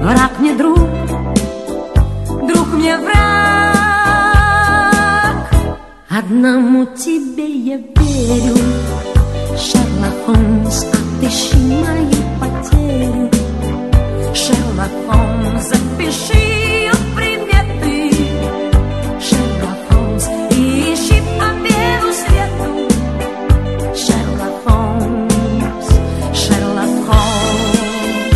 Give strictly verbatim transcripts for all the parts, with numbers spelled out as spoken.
Враг мне друг, друг мне враг. Одному тебе я верю, Шерлок Холмс, отыщи мою потерю. Шерлок Холмс, запиши ее приметы. Шерлок Холмс, ищи по белу свету. Шерлок Холмс, Шерлок Холмс.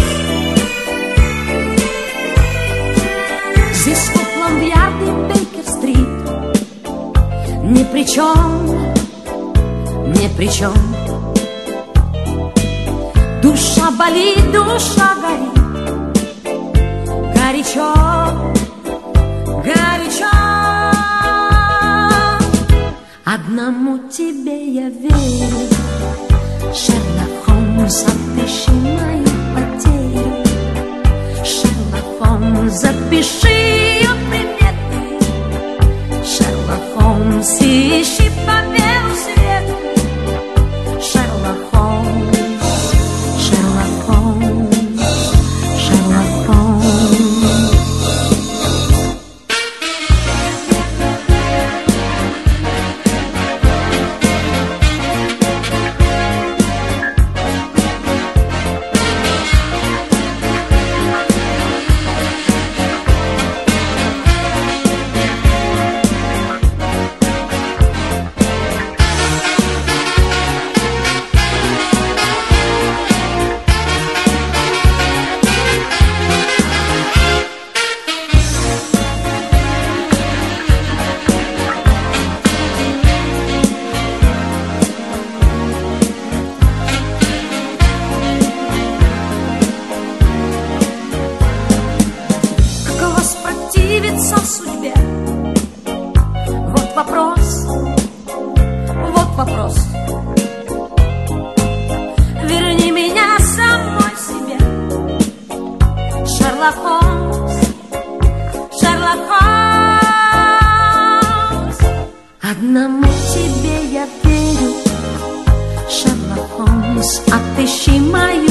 Здесь Скотланд-Ярд и Бейкер-стрит ни при чем, ни при чем. Душа болит, душа горит, горячо, горячо. Одному тебе я верю, Шерлок Холмс, отыщи мою потерю. Шерлок Холмс, запиши ее приметы. Шерлок Холмс, ищи по белу свету. Шерлок Холмс, Шерлок Холмс, Шерлок Холмс. Судьбе. Вот вопрос, вот вопрос. Верни меня самой себе. Шерлок Холмс, Шерлок Холмс. Одному тебе я верю, Шерлок Холмс, отыщи мою